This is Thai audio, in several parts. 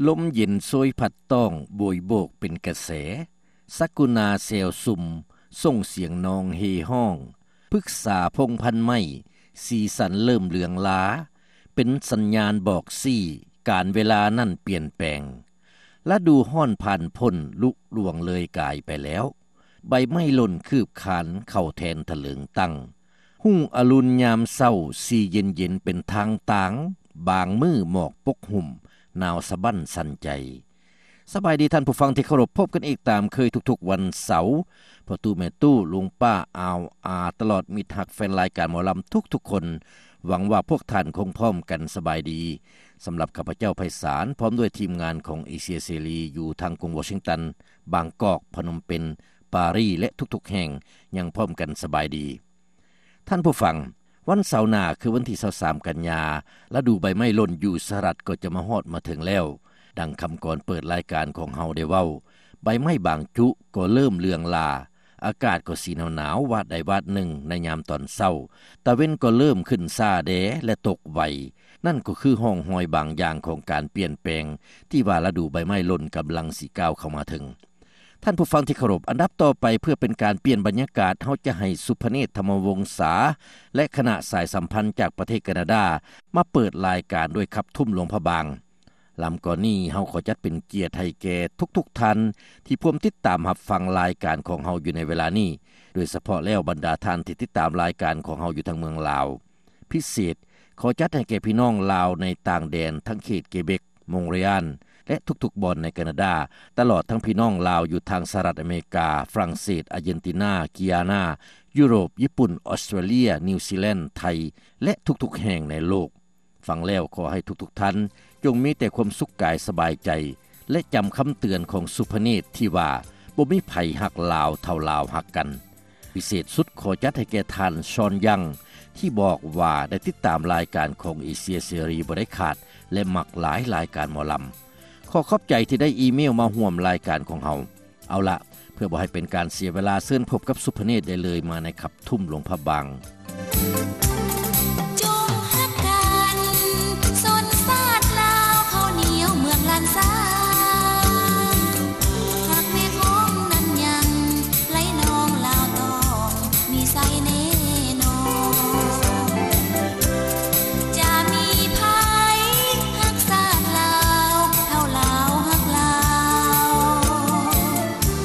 ลมเย็นซวยพัดต้องโบยโบกเป็นกระแสสักุณาเซลซุมส่งเสียงนองเฮห้องพึกษาพงพันไม้สีสันเริ่มเหลืองล้าเป็นสัญญาณบอกซี่การเวลานั่นเปลี่ยนแปลงและดูห้อนผ่านพ้นลุลวงเลยกายไปแล้วใบไม้หล่นคืบขานเข้าแทนถลึงตั้งหุ่งอรุณยามเศร้าสีเย็นๆเป็นทางต่างบางมือหมอกปกหุ่มหนาวสะบั้นสั่นใจสบายดีท่านผู้ฟังที่เคารพพบกันอีกตามเคยทุกๆวันเสาร์พ่อตู้แม่ตู้ลุงป้าอาวตลอดมิตรฮักแฟนรายการหมอลำทุกๆคนหวังว่าพวกท่านคงพร้อมกันสบายดีสำหรับข้าพเจ้าไพศาลพร้อมด้วยทีมงานของเอเชียเสรีอยู่ทางกรุงวอชิงตันบางกอกพนมเปญปารีสและทุกๆแห่งยังพร้อมกันสบายดีท่านผู้ฟังวันเสาร์หน้าคือวันที่23กันยาฤดูใบไม้หล่นอยู่สหรัฐก็จะมาฮอดมาถึงแล้วดังคำก่อนเปิดรายการของเฮาได้เว้าใบไม้บางจุก็เริ่มเลืองลาอากาศก็สีหนาวๆวาดใดวาดหนึ่งในยามตอนเช้าตะเว้นก็เริ่มขึ้นซ่าแดและตกไวนั่นก็คือห้องหอยบางอย่างของการเปลี่ยนแปลงที่ว่าฤดูใบไม้หล่นกำลังสิก้าวเข้ามาถึงท่านผู้ฟังที่เคารพอันดับต่อไปเพื่อเป็นการเปลี่ยนบรรยากาศเฮาจะให้สุพเนศธรรมวงศาและคณะสายสัมพันธ์จากประเทศแคนาดามาเปิดรายการด้วยขับทุ่มหลวงพระบางลำก่อนนี้เฮาขอจัดเป็นเกียรติให้แก่ทุกๆท่านที่ร่วมติดตามรับฟังรายการของเฮาอยู่ในเวลานี้โดยเฉพาะแล้วบรรดาท่านที่ติดตามรายการของเฮาอยู่ทางเมืองลาวพิเศษขอจัดให้แก่พี่น้องลาวในต่างแดนทั้งเขตเกเบกมงเรียนและทุกๆบ่อนในแคนาดาตลอดทั้งพี่น้องลาวอยู่ทางสหรัฐอเมริกาฝรั่งเศสอาร์เจนตินากิอานายุโรปญี่ปุ่นออสเตรเลียนิวซีแลนด์ไทยและทุกๆแห่งในโลกฟังแล้วขอให้ทุกๆท่านจงมีแต่ความสุขกายสบายใจและจำคำเตือนของสุพเนศที่ว่าบ่มีไผฮักลาวเท่าลาวฮักกันพิเศษสุดขอจัดให้แก่ท่านชอนยังที่บอกว่าได้ติดตามรายการของเอเชียเสรีบ่ได้ขาดและมักหลายรายการหมอลำขอขอบใจที่ได้อีเมลมาร่วมรายการของเฮาเอาละเพื่อบ่ให้เป็นการเสียเวลาเชิญพบกับสุพเนศได้เลยมาในขับทุ่มหลวงพระบาง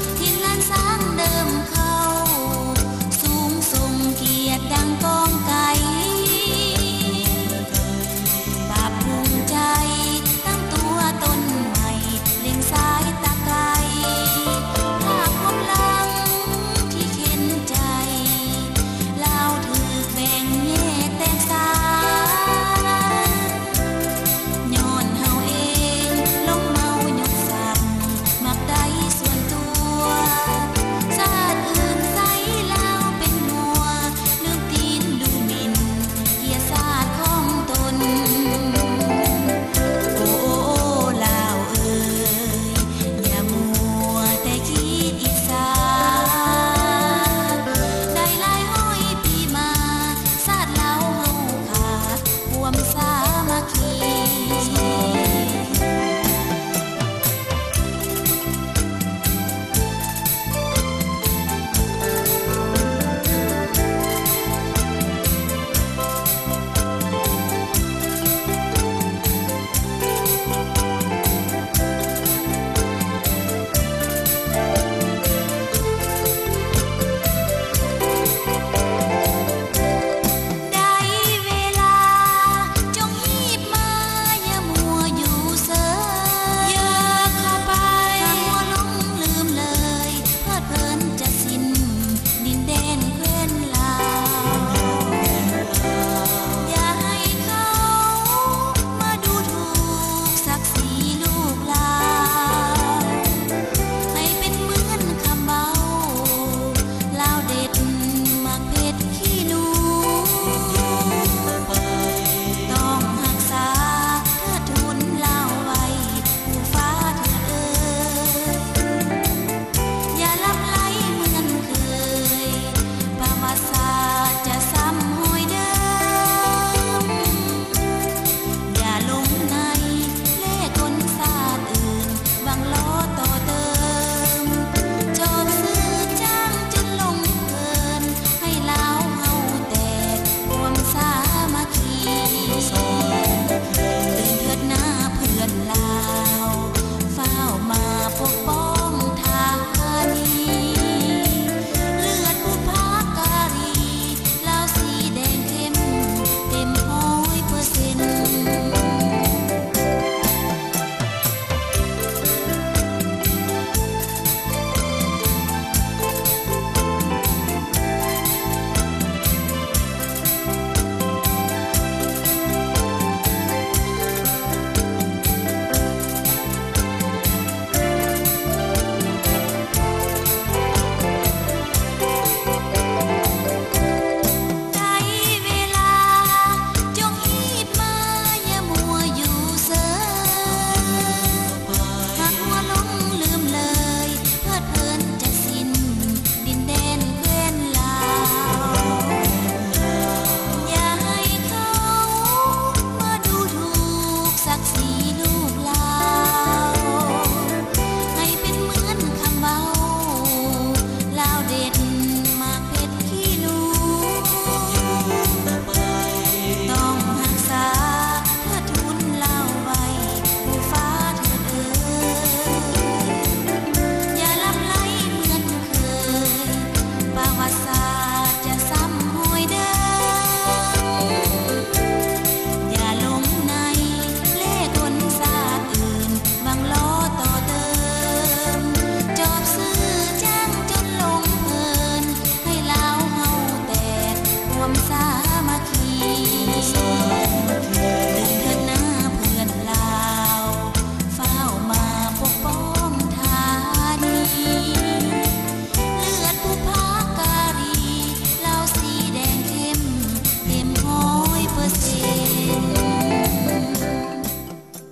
ดังกองไก่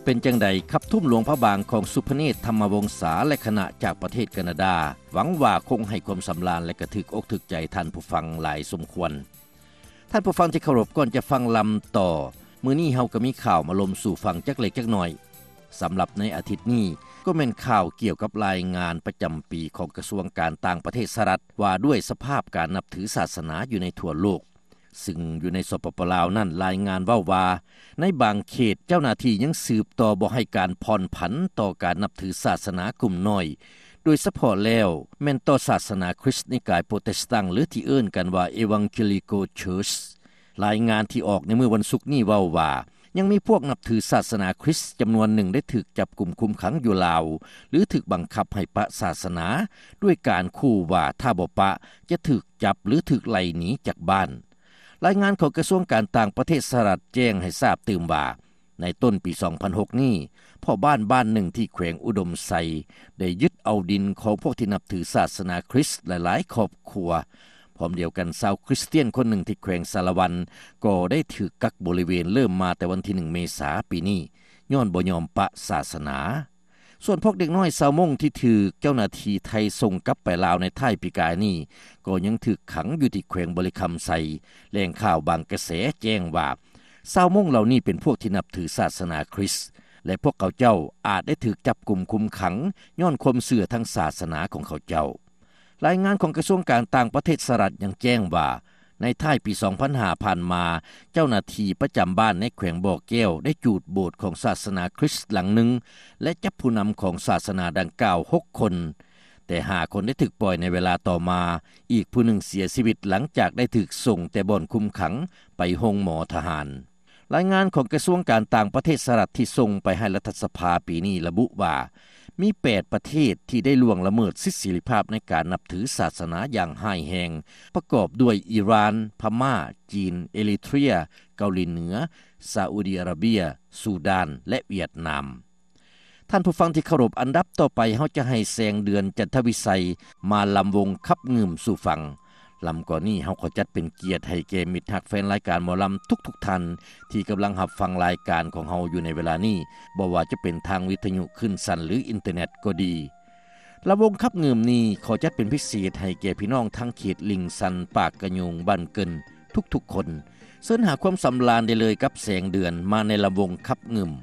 เป็นจังใดขับทุ่มหลวงพระบางของสุพเนศธรรมวงศาและคณะจากประเทศแคนาดาหวังว่าคงให้ความสำราญและกระถึกอกถึกใจท่านผู้ฟังหลายสมควรท่านผู้ฟังที่เคารพก่อนจะฟังลำต่อมื้อนี้เฮาก็มีข่าวมาลมสู่ฟังจักเล็กจักน้อยสำหรับในอาทิตย์นี้ก็แม่นข่าวเกี่ยวกับรายงานประจำปีของกระทรวงการต่างประเทศสหรัฐว่าด้วยสภาพการนับถือศาสนาอยู่ในทั่วโลกซึ่งอยู่ในสปปลาวนั่นรายงานเว้าว่าในบางเขตเจ้าหน้าที่ยังสืบต่อบ่ให้การผ่อนผันต่อการนับถือศาสนากลุ่มน้อยโดยเฉพาะแล้วแม่นต่อศาสนาคริสต์นิกายโปรเตสแตนต์หรือที่เอิ้นกันว่า Evangelical Church รายงานที่ออกในเมื่อวันศุกร์นี้เว้าว่ายังมีพวกนับถือศาสนาคริสต์จำนวนหนึ่งได้ถูกจับกุมคุมขังอยู่ลาวหรือถูกบังคับให้ปะศาสนาด้วยการขู่ว่าถ้าบ่ปะจะถูกจับหรือถูกไล่หนีจากบ้านรายงานของกระทรวงการต่างประเทศสหรัฐแจ้งให้ทราบตื่มว่าในต้นปี 2006 นี้พ่อบ้านหนึ่งที่แขวงอุดมไซได้ยึดเอาดินของพวกที่นับถือศาสนาคริสต์หลายๆครอบครัวพร้อมเดียวกันชาวคริสเตียนคนหนึ่งที่แขวงสารวันก็ได้ถูกกักบริเวณเริ่มมาแต่วันที่1 เมษายนปีนี้ย้อนบ่ยอมปะศาสนาส่วนพวกเด็กน้อยชาวมงที่ถูกเจ้าหน้าที่ไทยส่งกลับไปลาวในท้ายปีกายนี้ก็ยังถูกขังอยู่ที่แขวงบริคำไซแหล่งข่าวบางกระแสแจ้งว่าชาวมงเหล่านี้เป็นพวกที่นับถือศาสนาคริสต์และพวกเขาเจ้าอาจได้ถูกจับกุมคุมขังย้อนความเชื่อทางศาสนาของเขาเจ้ารายงานของกระทรวงการต่างประเทศสหรัฐยังแจ้งว่าในท้ายปี 2005 ผ่านมาเจ้าหน้าที่ประจำบ้านในแขวงบ่อแก้วได้จูดโบสถ์ของศาสนาคริสต์หลังหนึ่งและจับผู้นำของศาสนาดังกล่าว6 คนแต่5 คนได้ถูกปล่อยในเวลาต่อมาอีกผู้หนึ่งเสียชีวิตหลังจากได้ถูกส่งแต่บ่อนคุมขังไปโรงหมอทหารรายงานของกระทรวงการต่างประเทศสหรัฐที่ส่งไปให้รัฐสภาปีนี้ระบุว่ามี8 ประเทศที่ได้ล่วงละเมิดสิทธิเสรีภาพในการนับถือศาสนาอย่างร้ายแรงประกอบด้วยอิหร่านพม่าจีนเอริเทรียเกาหลีเหนือซาอุดิอาระเบียซูดานและเวียดนามท่านผู้ฟังที่เคารพอันดับต่อไปเฮาจะให้แสงเดือนจันทวิไสมาลำวงคับงืมสู่ฟังลำก่อนนี้เฮาขอจัดเป็นเกียรติให้แก่มิตรฮักแฟนรายการหมอลำทุกท่านที่กำลังรับฟังรายการของเฮาอยู่ในเวลานี้บ่ว่าจะเป็นทางวิทยุขึ้นสั้นหรืออินเทอร์เน็ตก็ดีลำวงคับงืมนี้ขอจัดเป็นพิเศษให้แก่พี่น้องทั้งเขตลิงซันปากกระยุงบ้านเกินทุกคนเสิร์ชหาความสำราญได้เลยกับแสงเดือนมาในลำวงคับงืม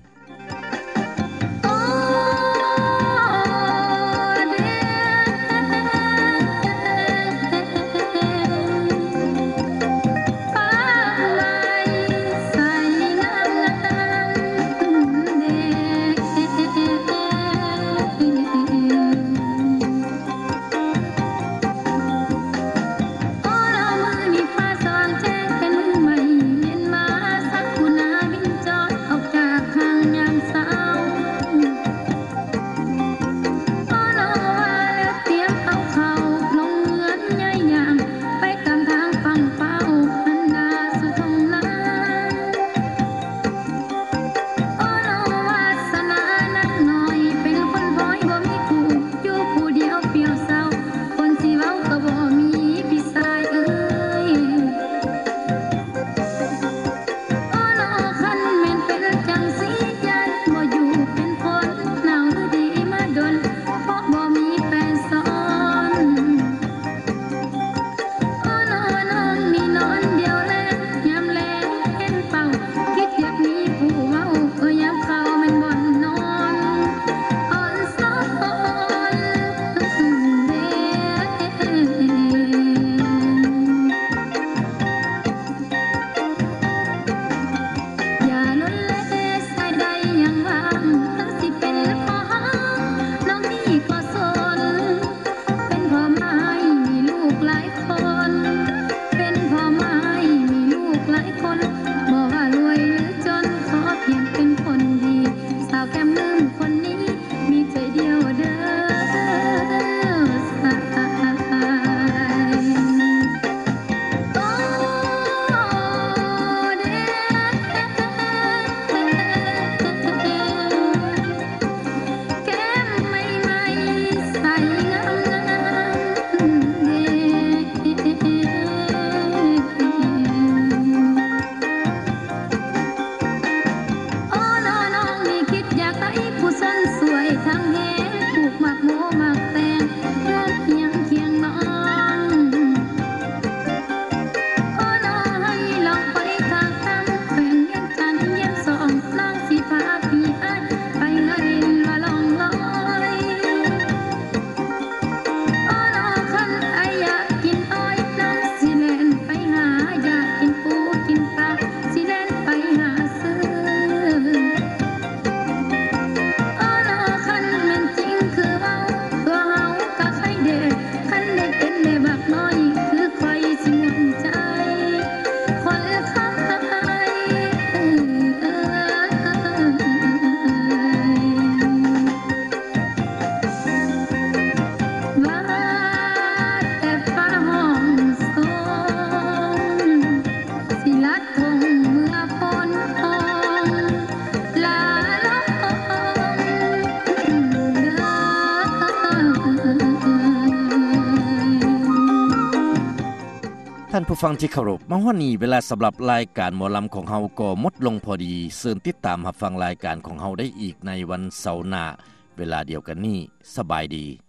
สานผู้ฟังที่เคารพมาฮอดนี้เวลาสำหรับรายการหมอลําของเฮาก็หมดลงพอดีเชิญติดตามรับฟังรายการของเฮาได้อีกในวันเสาร์หน้าเวลาเดียวกันนี้สบายดี